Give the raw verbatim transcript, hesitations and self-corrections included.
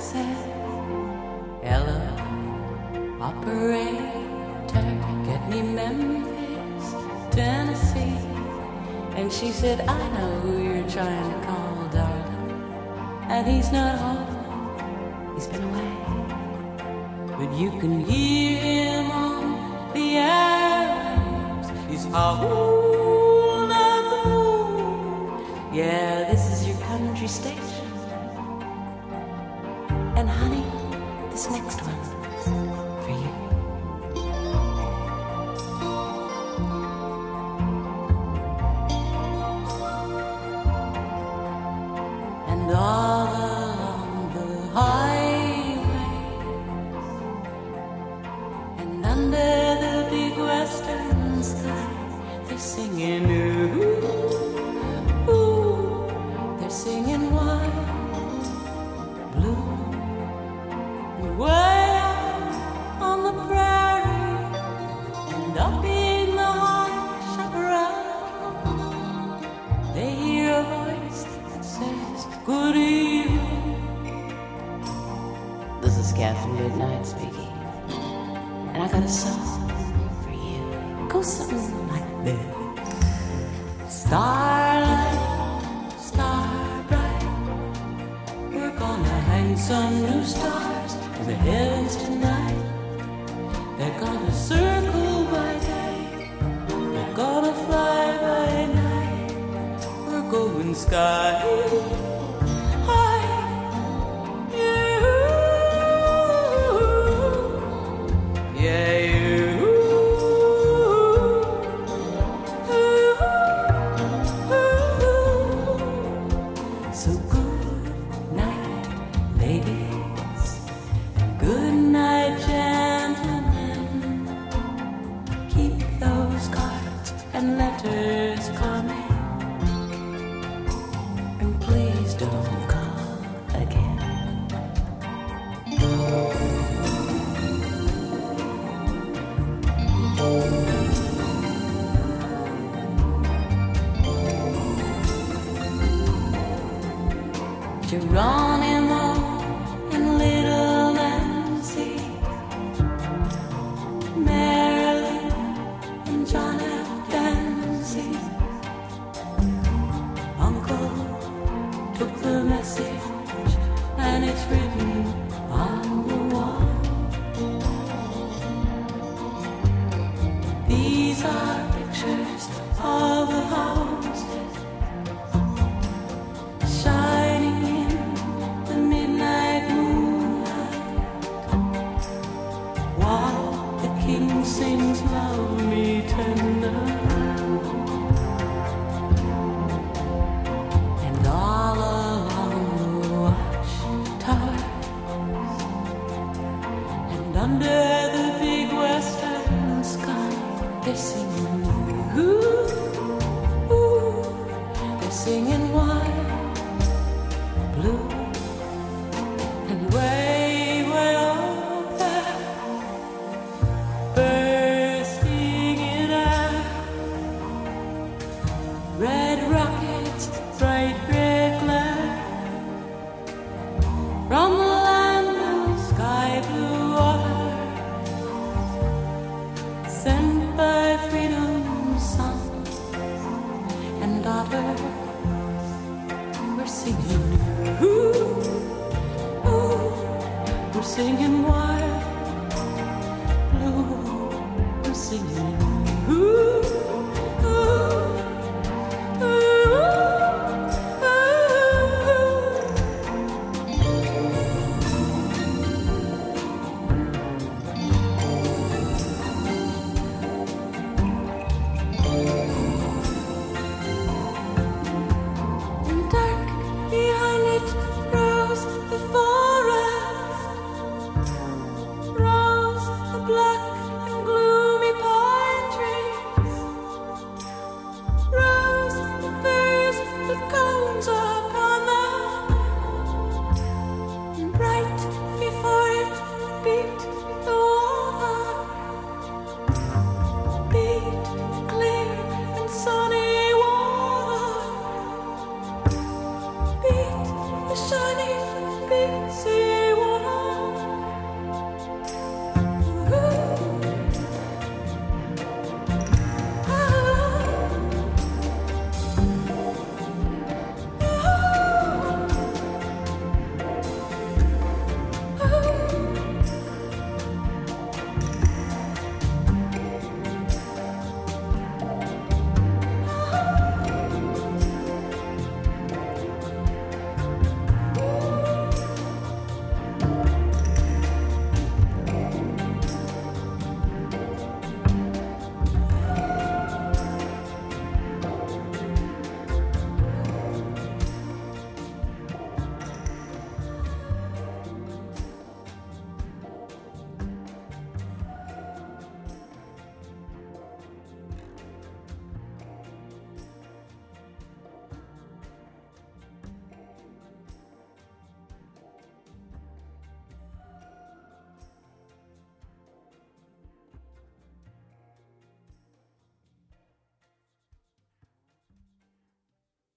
said, hello, operator, get me Memphis, Tennessee. And she said, I know who you're trying to call, darling, and he's not home, he's been away. But you can hear him on the airwaves, he's howling at the moon. Yeah, this is your country station. And honey, this next one's for you. And all along the highways and under the big western sky, they're singing ooh, ooh, they're singing wild blue. Way out on the prairie and up in the high chaparral, they hear a voice that says, good evening. This is Captain Midnight speaking, and I got a song for you. Goes something like this. Starlight, star bright, we're gonna hang some new stars in the heavens tonight. They're gonna circle by day, they're gonna fly by night. We're going sky high, you, yeah, you. So good night, ladies. Good night, gentlemen. Keep those cards and letters coming, and please don't call again. Geronimo and Little Nancy, Marilyn and John F. Dancy. Uncle took the message and it's written on the wall. These are pictures of the houses shining in the midnight moonlight, while the king sings love me tender. And all along the watchtowers and under the big western sky, they're singing ooh, ooh, they're singing wild blue. And way, way over, bursting in air, red rockets, bright red glare, from the land of sky blue water, sent by freedom's son and daughter. We're singing ooh, ooh, we're singing wild blue, we're singing ooh.